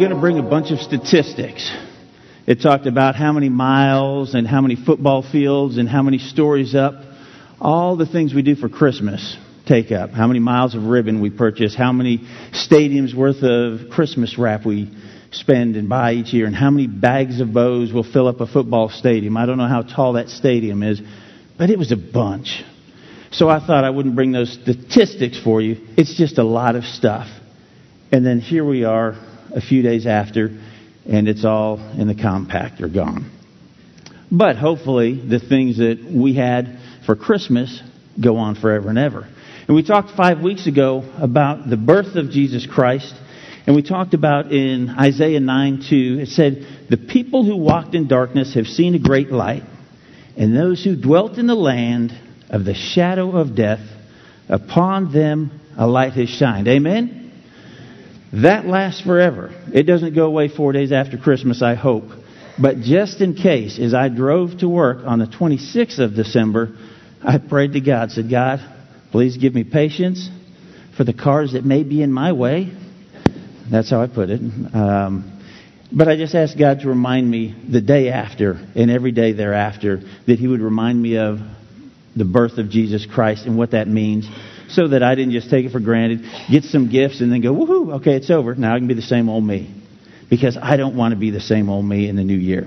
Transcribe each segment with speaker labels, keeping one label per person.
Speaker 1: going to bring a bunch of statistics. It talked about how many miles and how many football fields and how many stories up. All the things we do for Christmas take up. How many miles of ribbon we purchase. How many stadiums worth of Christmas wrap we spend and buy each year. And how many bags of bows will fill up a football stadium. I don't know how tall that stadium is, but it was a bunch. So I thought I wouldn't bring those statistics for you. It's just a lot of stuff. And then here we are a few days after, and it's all in the compactor gone. But hopefully the things that we had for Christmas go on forever and ever. And we talked 5 weeks ago about the birth of Jesus Christ. And we talked about in Isaiah 9:2, it said, "The people who walked in darkness have seen a great light, and those who dwelt in the land of the shadow of death, upon them a light has shined." Amen? That lasts forever. It doesn't go away 4 days after Christmas, I hope. But just in case, as I drove to work on the 26th of December, I prayed to God, said, "God, please give me patience for the cars that may be in my way." That's how I put it. But I just asked God to remind me the day after and every day thereafter that He would remind me of the birth of Jesus Christ and what that means, so that I didn't just take it for granted, get some gifts, and then go, "Woohoo, okay, it's over. Now I can be the same old me." Because I don't want to be the same old me in the new year.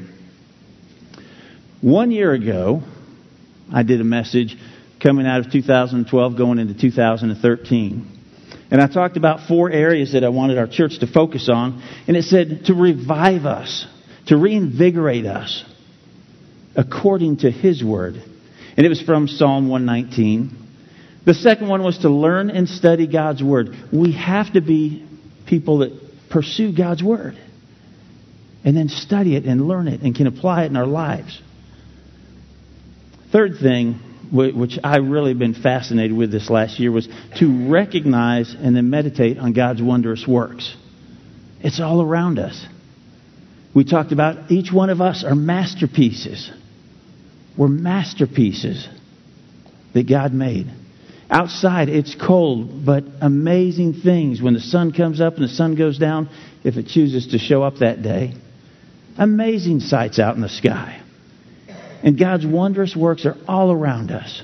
Speaker 1: 1 year ago, I did a message coming out of 2012 going into 2013. And I talked about 4 areas that I wanted our church to focus on. And it said to revive us, to reinvigorate us according to His Word. And it was from Psalm 119. The second one was to learn and study God's Word. We have to be people that pursue God's Word and then study it and learn it and can apply it in our lives. Third thing, which I've really been fascinated with this last year, was to recognize and then meditate on God's wondrous works. It's all around us. We talked about each one of us are masterpieces. We're masterpieces that God made. Outside, it's cold, but amazing things. When the sun comes up and the sun goes down, if it chooses to show up that day, amazing sights out in the sky. And God's wondrous works are all around us.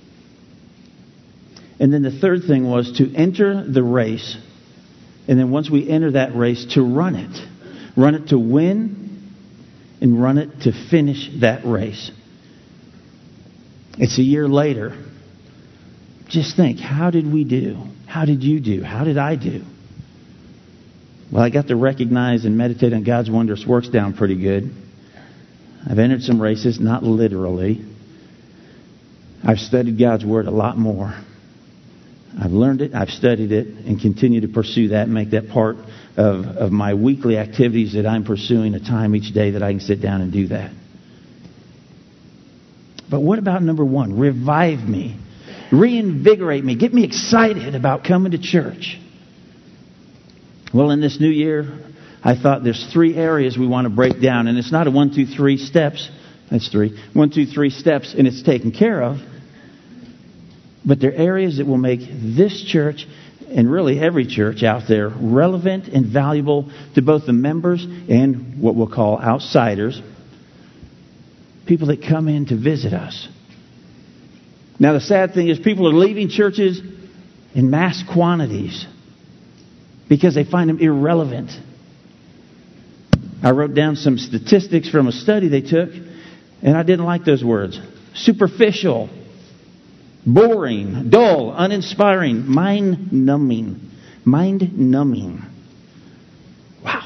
Speaker 1: And then the third thing was to enter the race. And then once we enter that race, to run it. Run it to win and run it to finish that race. It's a year later. Just think, how did we do? How did you do? How did I do? Well, I got to recognize and meditate on God's wondrous works down pretty good. I've entered some races, not literally. I've studied God's Word a lot more. I've learned it, I've studied it, and continue to pursue that and make that part of my weekly activities that I'm pursuing, a time each day that I can sit down and do that. But what about number 1? Revive me. Reinvigorate me. Get me excited about coming to church. Well, in this new year, I thought there's 3 areas we want to break down. And it's not a 1, 2, 3 steps. That's 3. 1, 2, 3 steps and it's taken care of. But they're areas that will make this church and really every church out there relevant and valuable to both the members and what we'll call outsiders. People that come in to visit us. Now the sad thing is people are leaving churches in mass quantities because they find them irrelevant. I wrote down some statistics from a study they took, and I didn't like those words. Superficial, boring, dull, uninspiring, mind-numbing. Mind-numbing. Wow.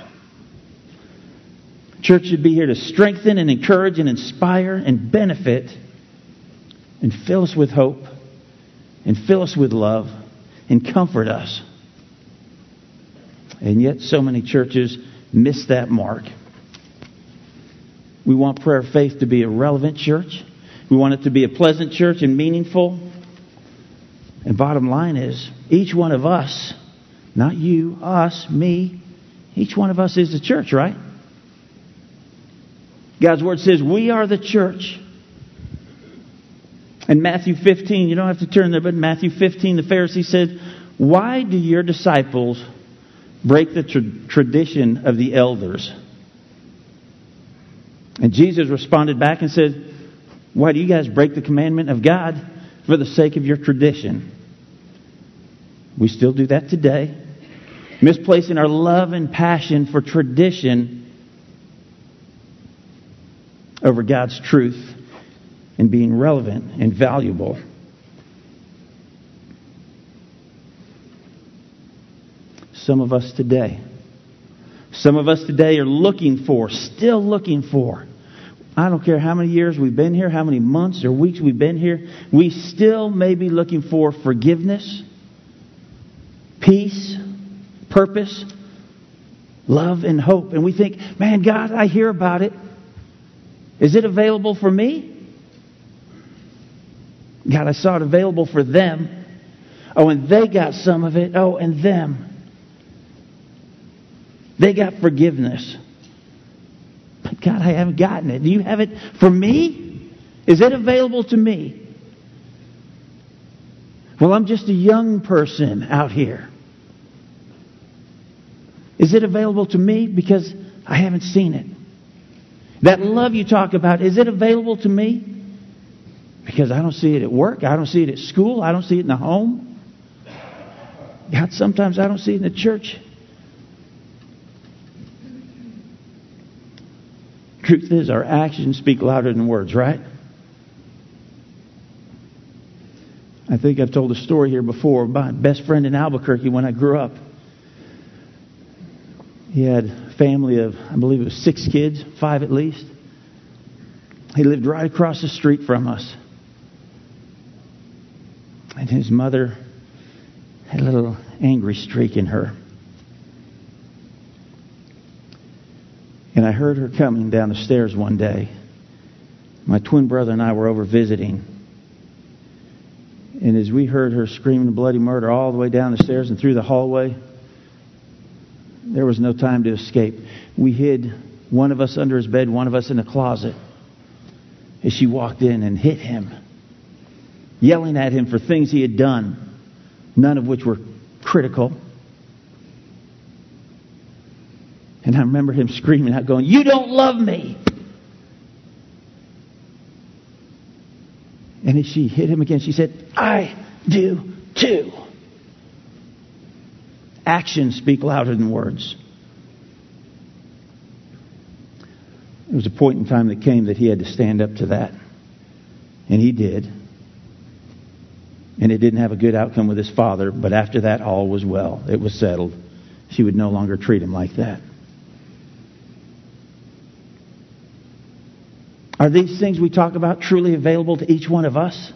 Speaker 1: Church should be here to strengthen and encourage and inspire and benefit and fill us with hope and fill us with love and comfort us. And yet so many churches miss that mark. We want Prayer of Faith to be a relevant church. We want it to be a pleasant church and meaningful. And bottom line is, each one of us, not you, us, me, each one of us is the church, right? God's Word says we are the church. In Matthew 15, you don't have to turn there, but in Matthew 15, the Pharisee said, "Why do your disciples break the tradition of the elders. And Jesus responded back and said, why do you guys break the commandment of God for the sake of your tradition? We still do that today. Misplacing our love and passion for tradition over God's truth and being relevant and valuable. Some of us today are still looking for. I don't care how many years we've been here, how many months or weeks we've been here, we still may be looking for forgiveness, peace, purpose, love, and hope. And we think, man, God, I hear about it. Is it available for me? God, I saw it available for them. Oh, and they got some of it. Oh, and them. They got forgiveness. But God, I haven't gotten it. Do you have it for me? Is it available to me? Well, I'm just a young person out here. Is it available to me? Because I haven't seen it. That love you talk about, is it available to me? Because I don't see it at work. I don't see it at school. I don't see it in the home. God, sometimes I don't see it in the church. Truth is, our actions speak louder than words, right? I think I've told a story here before about my best friend in Albuquerque when I grew up. He had a family of, I believe it was 6 kids, 5 at least. He lived right across the street from us. And his mother had a little angry streak in her. And I heard her coming down the stairs one day. My twin brother and I were over visiting. And as we heard her screaming bloody murder all the way down the stairs and through the hallway, there was no time to escape. We hid, one of us under his bed, one of us in a closet, as she walked in and hit him, yelling at him for things he had done, none of which were critical. And I remember him screaming out, going, "You don't love me!" And as she hit him again, she said, "I do too." Actions speak louder than words. There was a point in time that came that he had to stand up to that. And he did. And it didn't have a good outcome with his father, but after that, all was well. It was settled. She would no longer treat him like that. Are these things we talk about truly available to each one of us?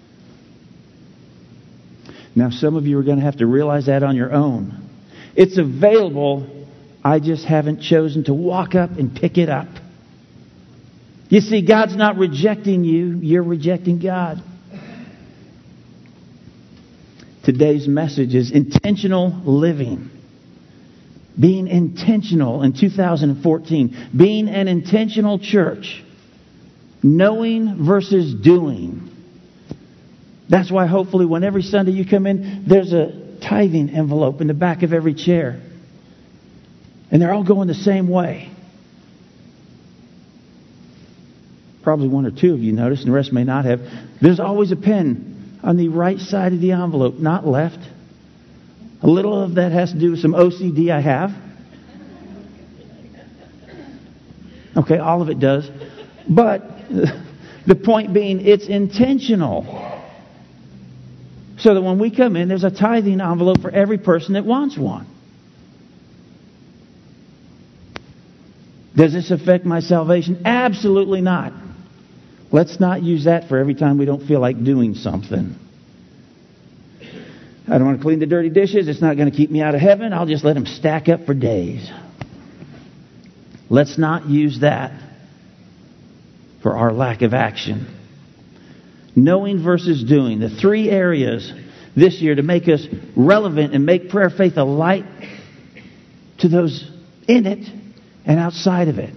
Speaker 1: Now, some of you are going to have to realize that on your own. It's available. I just haven't chosen to walk up and pick it up. You see, God's not rejecting you. You're rejecting God. Today's message is intentional living. Being intentional in 2014. Being an intentional church. Knowing versus doing. That's why hopefully when every Sunday you come in, there's a tithing envelope in the back of every chair. And they're all going the same way. Probably 1 or 2 of you noticed, and the rest may not have. There's always a pen on the right side of the envelope, not left. A little of that has to do with some OCD I have. Okay, all of it does. But the point being, it's intentional. So that when we come in, there's a tithing envelope for every person that wants one. Does this affect my salvation? Absolutely not. Let's not use that for every time we don't feel like doing something. I don't want to clean the dirty dishes. It's not going to keep me out of heaven. I'll just let them stack up for days. Let's not use that for our lack of action. Knowing versus doing. The 3 areas this year to make us relevant and make Prayer Faith a light to those in it and outside of it.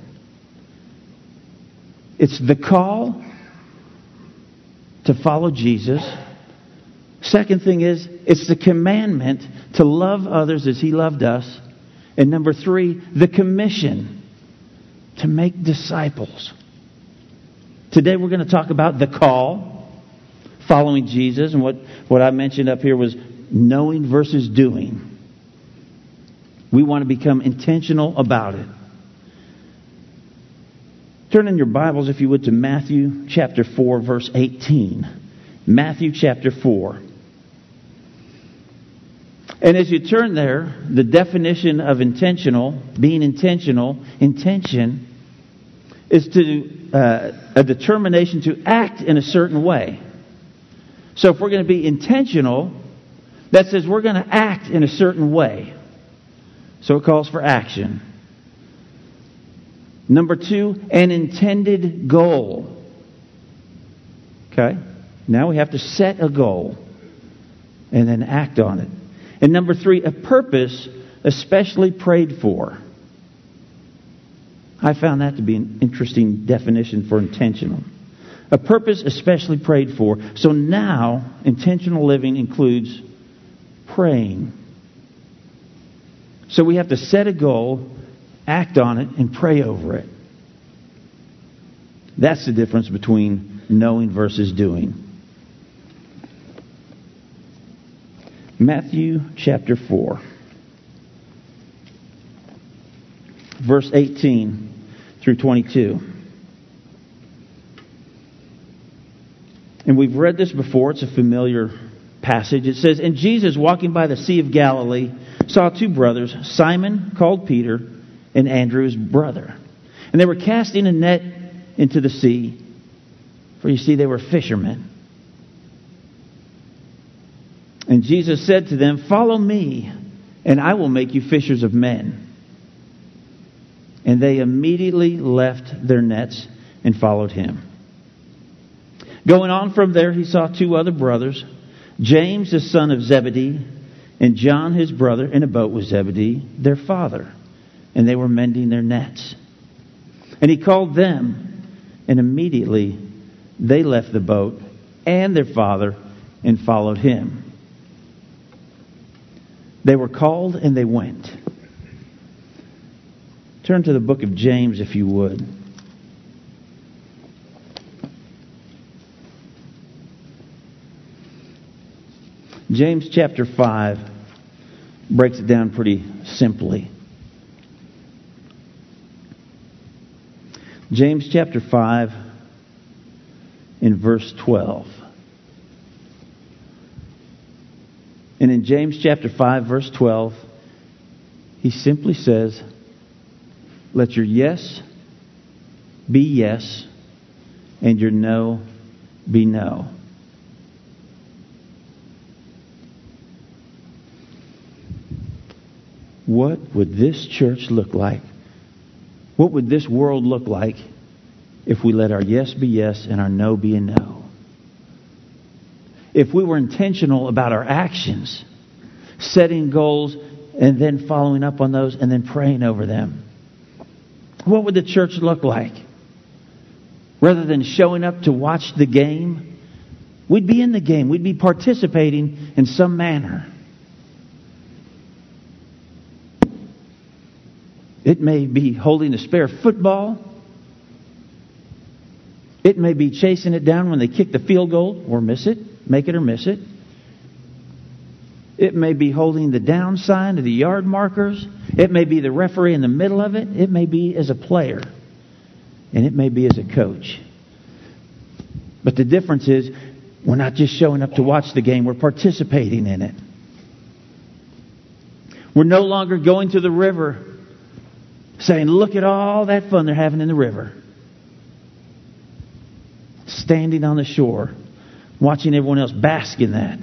Speaker 1: It's the call to follow Jesus. Second thing is, it's the commandment to love others as He loved us. And number 3, the commission to make disciples. Today we're going to talk about the call, following Jesus, and what I mentioned up here was knowing versus doing. We want to become intentional about it. Turn in your Bibles, if you would, to Matthew chapter 4, verse 18. Matthew chapter 4. And as you turn there, the definition of intentional, being intentional, intention is a determination to act in a certain way. So if we're going to be intentional, that says we're going to act in a certain way. So it calls for action. Number 2, an intended goal. Okay? Now we have to set a goal and then act on it. And number 3, a purpose especially prayed for. I found that to be an interesting definition for intentional. A purpose especially prayed for. So now, intentional living includes praying. So we have to set a goal, act on it, and pray over it. That's the difference between knowing versus doing. Matthew chapter 4, verse 18 through 22. And we've read this before. It's a familiar passage. It says, "And Jesus, walking by the Sea of Galilee, saw 2 brothers, Simon, called Peter, and Andrew, his brother. And they were casting a net into the sea, for you see, they were fishermen. And Jesus said to them, 'Follow me, and I will make you fishers of men.' And they immediately left their nets and followed him. Going on from there, he saw 2 other brothers, James the son of Zebedee, and John his brother, in a boat with Zebedee, their father. And they were mending their nets. And he called them, and immediately they left the boat and their father and followed him. They were called and they went." Turn to the book of James, if you would. James chapter 5 breaks it down pretty simply. James chapter 5 in verse 12. And in James chapter 5 verse 12, he simply says, "Let your yes be yes, and your no be no." What would this church look like? What would this world look like if we let our yes be yes and our no be a no? If we were intentional about our actions, setting goals and then following up on those and then praying over them, what would the church look like? Rather than showing up to watch the game, we'd be in the game. We'd be participating in some manner. It may be holding a spare football. It may be chasing it down when they kick the field goal or miss it, make it or miss it. It may be holding the down sign of the yard markers. It may be the referee in the middle of it. It may be as a player. And it may be as a coach. But the difference is, we're not just showing up to watch the game, we're participating in it. We're no longer going to the river saying, "Look at all that fun they're having in the river." Standing on the shore, watching everyone else bask in that.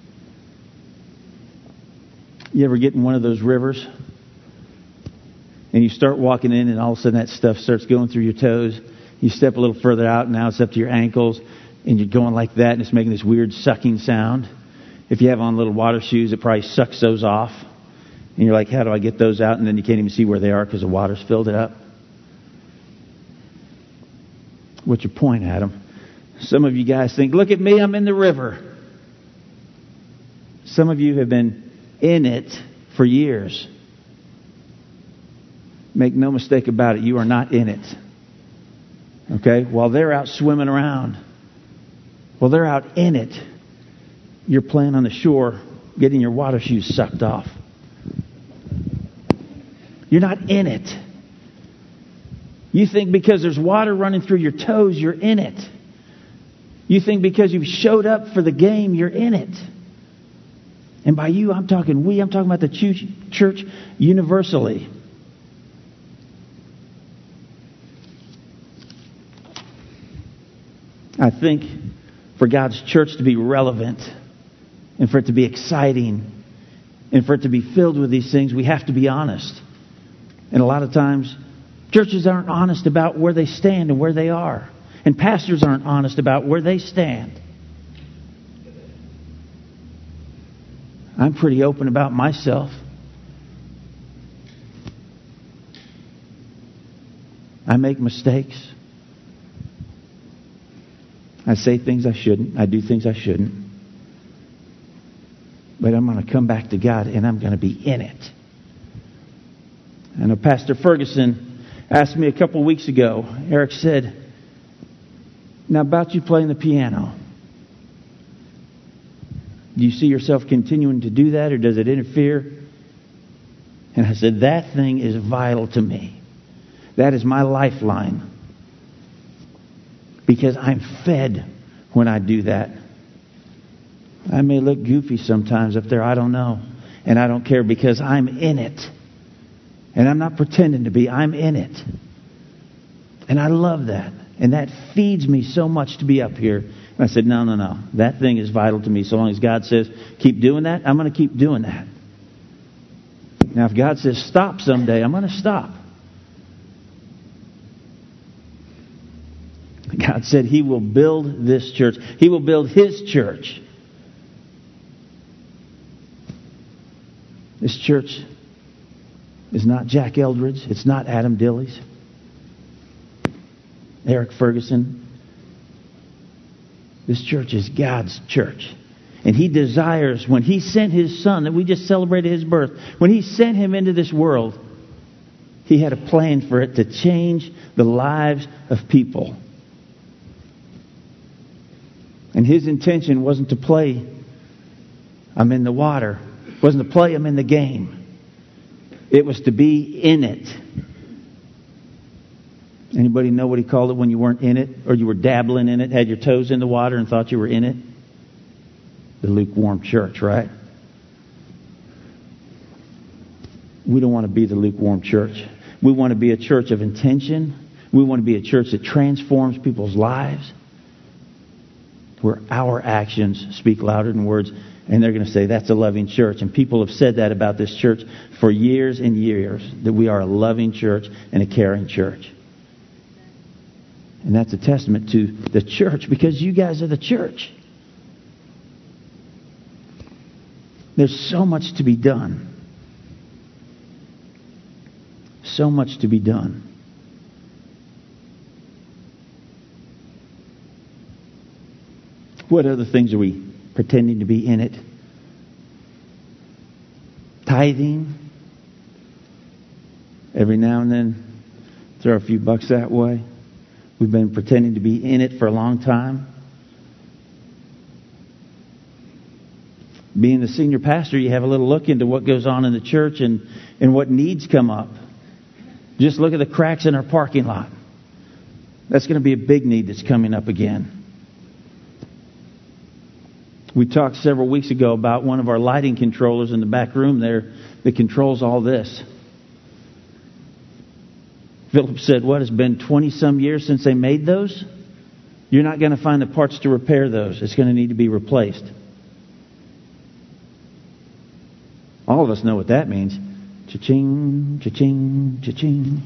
Speaker 1: You ever get in one of those rivers and you start walking in and all of a sudden that stuff starts going through your toes? You step a little further out and now it's up to your ankles and you're going like that and it's making this weird sucking sound. If you have on little water shoes, it probably sucks those off. And you're like, how do I get those out? And then you can't even see where they are because the water's filled it up. What's your point, Adam? Some of you guys think, look at me, I'm in the river. Some of you have been in it for years. Make no mistake about it, you are not in it. Okay? While they're out swimming around, while they're out in it, you're playing on the shore, getting your water shoes sucked off. You're not in it. You think because there's water running through your toes, you're in it. You think because you've showed up for the game, you're in it. And by you, I'm talking about the church universally. I think for God's church to be relevant and for it to be exciting and for it to be filled with these things, we have to be honest. And a lot of times, churches aren't honest about where they stand and where they are. And pastors aren't honest about where they stand. I'm pretty open about myself. I make mistakes. I say things I shouldn't. I do things I shouldn't. But I'm going to come back to God and I'm going to be in it. I know Pastor Ferguson asked me a couple of weeks ago, Eric said, now about you playing the piano. Do you see yourself continuing to do that or does it interfere? And I said, that thing is vital to me. That is my lifeline. Because I'm fed when I do that. I may look goofy sometimes up there, I don't know. And I don't care because I'm in it. And I'm not pretending to be, I'm in it. And I love that. And that feeds me so much to be up here. And I said, no. That thing is vital to me. So long as God says, keep doing that, I'm going to keep doing that. Now, if God says stop someday, I'm going to stop. God said He will build this church. He will build His church. This church is not Jack Eldredge. It's not Adam Dilley's. Eric Ferguson. This church is God's church. And He desires, when He sent His Son, that we just celebrated His birth, when He sent Him into this world, He had a plan for it to change the lives of people. And His intention wasn't to play, I'm in the water. It wasn't to play, I'm in the game. It was to be in it. Anybody know what He called it when you weren't in it? Or you were dabbling in it, had your toes in the water and thought you were in it? The lukewarm church, right? We don't want to be the lukewarm church. We want to be a church of intention. We want to be a church that transforms people's lives. Where our actions speak louder than words. And they're going to say, that's a loving church. And people have said that about this church for years and years. That we are a loving church and a caring church. And that's a testament to the church. Because you guys are the church. There's so much to be done. So much to be done. What other things are we pretending to be in it? Tithing. Every now and then, throw a few bucks that way. We've been pretending to be in it for a long time. Being the senior pastor, you have a little look into what goes on in the church and what needs come up. Just look at the cracks in our parking lot. That's going to be a big need that's coming up again. We talked several weeks ago about one of our lighting controllers in the back room there that controls all this. Philip said, what, it's been 20-some years since they made those? You're not going to find the parts to repair those. It's going to need to be replaced. All of us know what that means. Cha-ching, cha-ching, cha-ching.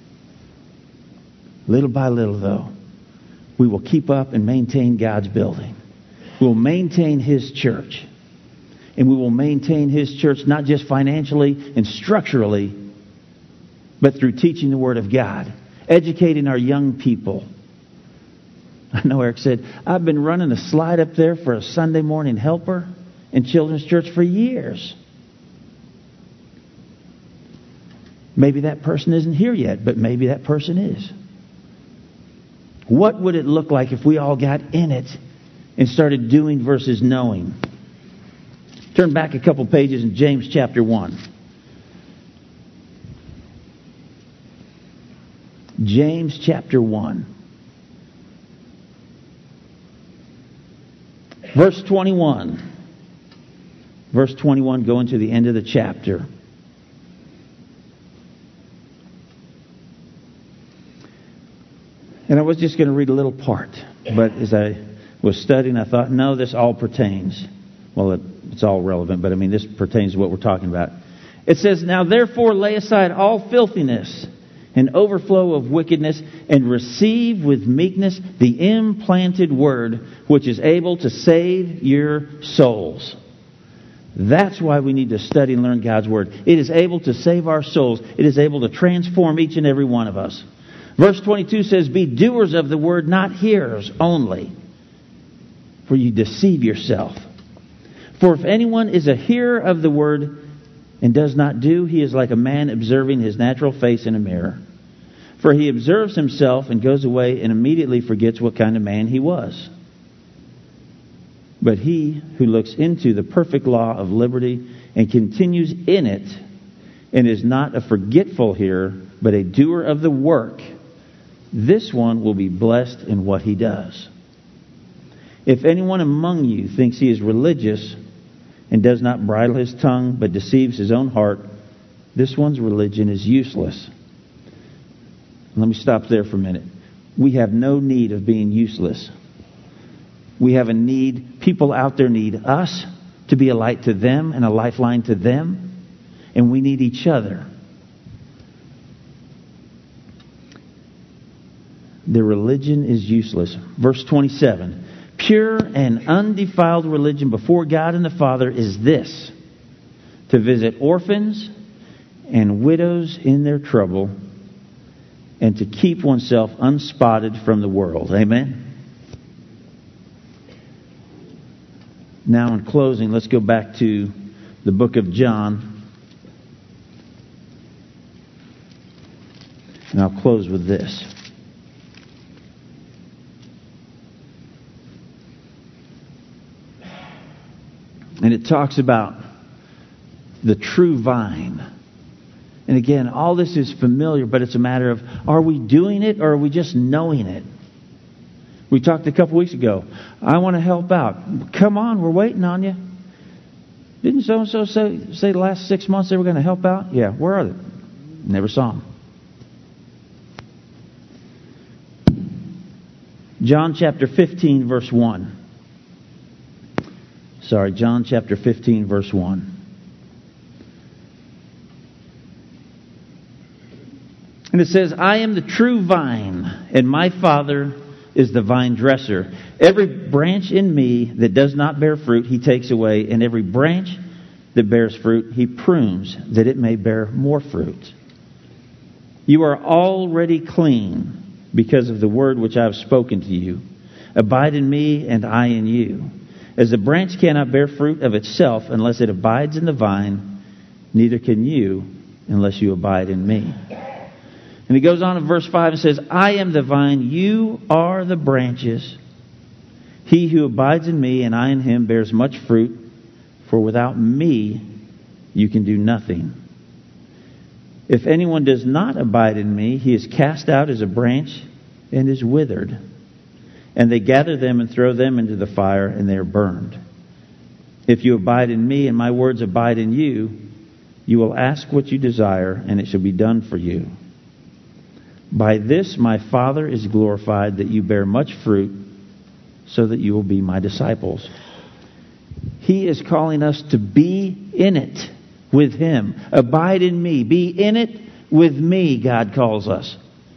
Speaker 1: Little by little, though, we will keep up and maintain God's building. We will maintain His church. And we will maintain His church not just financially and structurally, but through teaching the Word of God, educating our young people. I know Eric said, I've been running a slide up there for a Sunday morning helper in children's church for years. Maybe that person isn't here yet, but maybe that person is. What would it look like if we all got in it and started doing versus knowing? Turn back a couple pages in James chapter 1. James chapter 1. Verse 21. Verse 21, going to the end of the chapter. And I was just going to read a little part. But as I was studying, I thought, no, this all pertains. Well, it's all relevant, but I mean, this pertains to what we're talking about. It says, "Now therefore lay aside all filthiness and overflow of wickedness, and receive with meekness the implanted word, which is able to save your souls." That's why we need to study and learn God's word. It is able to save our souls. It is able to transform each and every one of us. Verse 22 says, "Be doers of the word, not hearers only, for you deceive yourself. For if anyone is a hearer of the word and does not do, he is like a man observing his natural face in a mirror. For he observes himself and goes away and immediately forgets what kind of man he was. But he who looks into the perfect law of liberty and continues in it, and is not a forgetful hearer, but a doer of the work, this one will be blessed in what he does. If anyone among you thinks he is religious and does not bridle his tongue, but deceives his own heart, this one's religion is useless." Let me stop there for a minute. We have no need of being useless. We have a need, people out there need us to be a light to them and a lifeline to them, and we need each other. Their religion is useless. Verse 27, "Pure and undefiled religion before God and the Father is this, to visit orphans and widows in their trouble, and to keep oneself unspotted from the world." Amen? Now in closing, let's go back to the book of John. And I'll close with this. And it talks about the true vine. And again, all this is familiar, but it's a matter of, are we doing it or are we just knowing it? We talked a couple weeks ago. I want to help out. Come on, we're waiting on you. Didn't so-and-so say the last 6 months they were going to help out? Yeah, where are they? Never saw them. John chapter 15, verse 1. John chapter 15, verse 1. And it says, "I am the true vine, and my Father is the vine dresser. Every branch in me that does not bear fruit, he takes away, and every branch that bears fruit, he prunes, that it may bear more fruit. You are already clean because of the word which I have spoken to you. Abide in me, and I in you. As the branch cannot bear fruit of itself unless it abides in the vine, neither can you unless you abide in me." And he goes on in verse 5 and says, "I am the vine, you are the branches. He who abides in me and I in him bears much fruit, for without me you can do nothing. If anyone does not abide in me, he is cast out as a branch and is withered. And they gather them and throw them into the fire, and they are burned. If you abide in me and my words abide in you, you will ask what you desire, and it shall be done for you. By this my Father is glorified, that you bear much fruit, so that you will be my disciples." He is calling us to be in it with Him. Abide in me. Be in it with me, God calls us.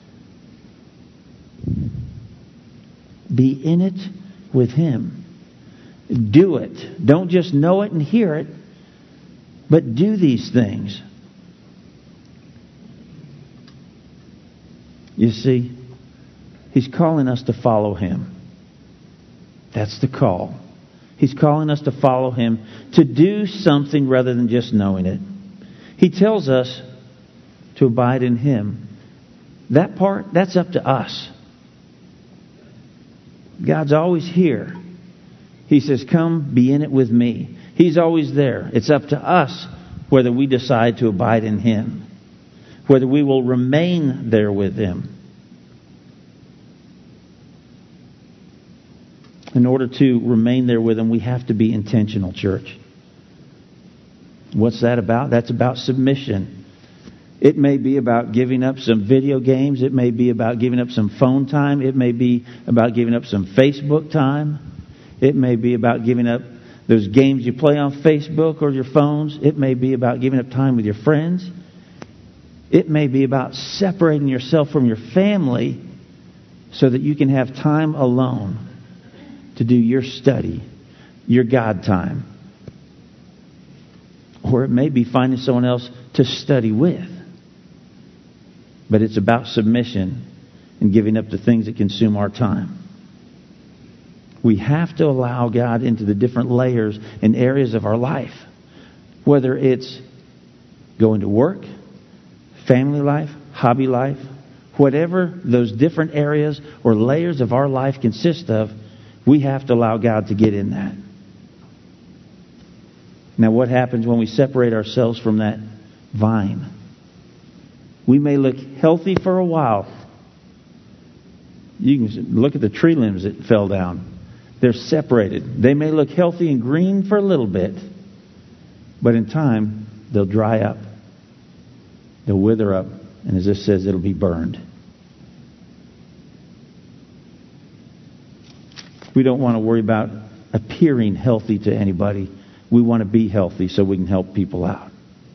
Speaker 1: Be in it with Him. Do it. Don't just know it and hear it, but do these things. You see, He's calling us to follow Him. That's the call. He's calling us to follow Him, to do something rather than just knowing it. He tells us to abide in Him. That part, that's up to us. God's always here. He says, come be in it with me. He's always there. It's up to us whether we decide to abide in Him, whether we will remain there with Him. In order to remain there with Him, we have to be intentional, church. What's that about? That's about submission. It may be about giving up some video games. It may be about giving up some phone time. It may be about giving up some Facebook time. It may be about giving up those games you play on Facebook or your phones. It may be about giving up time with your friends. It may be about separating yourself from your family so that you can have time alone to do your study, your God time. Or it may be finding someone else to study with. But it's about submission and giving up the things that consume our time. We have to allow God into the different layers and areas of our life. Whether it's going to work, family life, hobby life, whatever those different areas or layers of our life consist of, we have to allow God to get in that. Now, what happens when we separate ourselves from that vine? We may look healthy for a while. You can look at the tree limbs that fell down. They're separated. They may look healthy and green for a little bit, but in time, they'll dry up. They'll wither up, and as this says, it'll be burned. We don't want to worry about appearing healthy to anybody. We want to be healthy so we can help people out.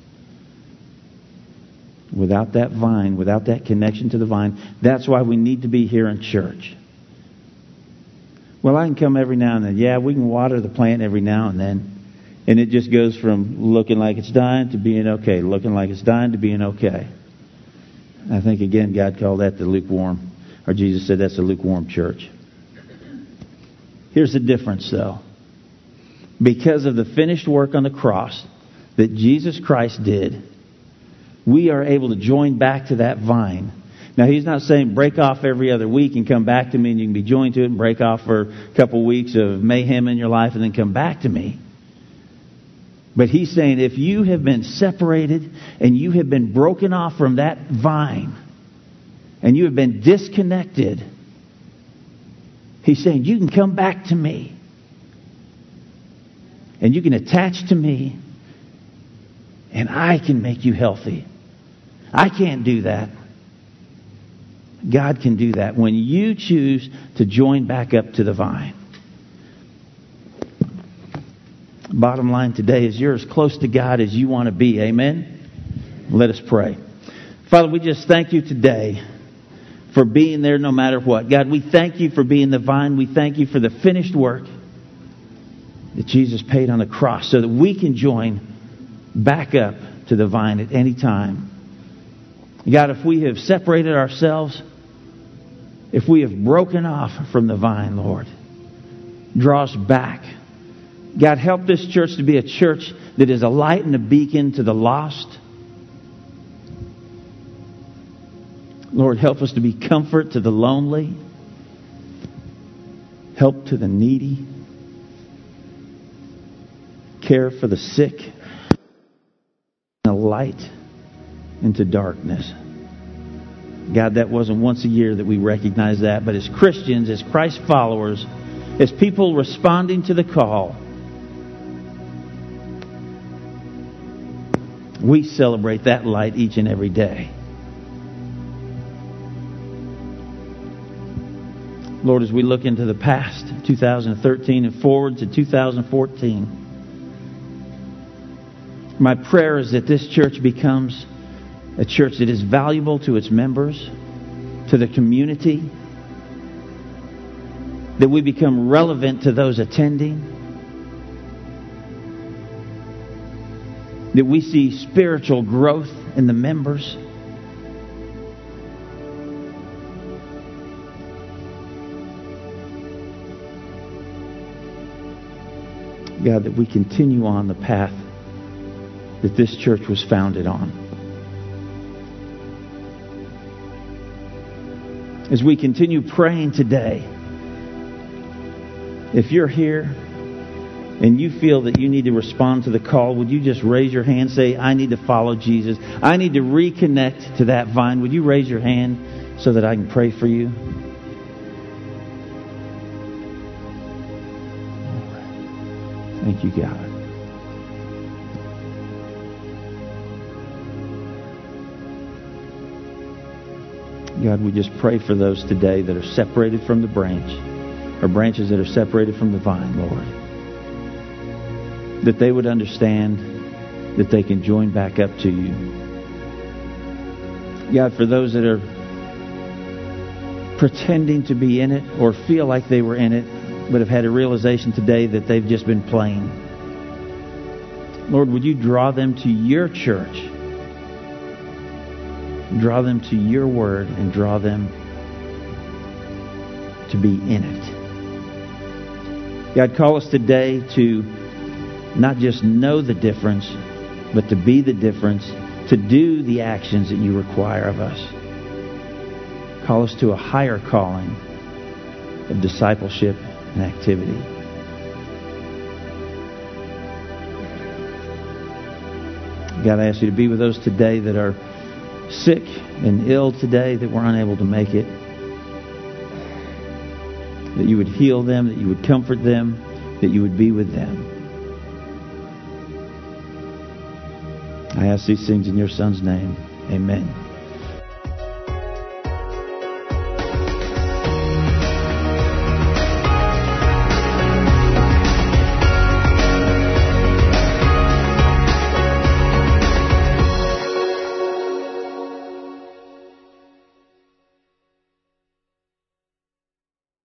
Speaker 1: Without that vine, without that connection to the vine, that's why we need to be here in church. Well, I can come every now and then. Yeah, we can water the plant every now and then. And it just goes from looking like it's dying to being okay. Looking like it's dying to being okay. I think, again, God called that the lukewarm. Or Jesus said that's a lukewarm church. Here's the difference, though. Because of the finished work on the cross that Jesus Christ did, we are able to join back to that vine. Now, He's not saying break off every other week and come back to me and you can be joined to it and break off for a couple weeks of mayhem in your life and then come back to me. But He's saying if you have been separated and you have been broken off from that vine and you have been disconnected, He's saying you can come back to me and you can attach to me and I can make you healthy. I can't do that. God can do that when you choose to join back up to the vine. Bottom line today is you're as close to God as you want to be. Amen? Let us pray. Father, we just thank You today for being there no matter what. God, we thank You for being the vine. We thank You for the finished work that Jesus paid on the cross so that we can join back up to the vine at any time. God, if we have separated ourselves, if we have broken off from the vine, Lord, draw us back. God, help this church to be a church that is a light and a beacon to the lost. Lord, help us to be comfort to the lonely, help to the needy, care for the sick, and a light into darkness. God, that wasn't once a year that we recognize that, but as Christians, as Christ followers, as people responding to the call, we celebrate that light each and every day. Lord, as we look into the past, 2013, and forward to 2014, my prayer is that this church becomes a church that is valuable to its members, to the community, that we become relevant to those attending, that we see spiritual growth in the members. God, that we continue on the path that this church was founded on. As we continue praying today, if you're here and you feel that you need to respond to the call, would you just raise your hand, say, I need to follow Jesus. I need to reconnect to that vine. Would you raise your hand so that I can pray for you? Thank you, God. God, we just pray for those today that are separated from the branch, or branches that are separated from the vine, Lord. That they would understand that they can join back up to you. God, for those that are pretending to be in it or feel like they were in it, but have had a realization today that they've just been playing. Lord, would you draw them to your church? Draw them to your word and draw them to be in it. God, call us today to not just know the difference, but to be the difference, to do the actions that you require of us. Call us to a higher calling of discipleship and activity. God, I ask you to be with those today that are sick and ill today, that were unable to make it. That you would heal them, that you would comfort them, that you would be with them. I ask these things in your Son's name. Amen.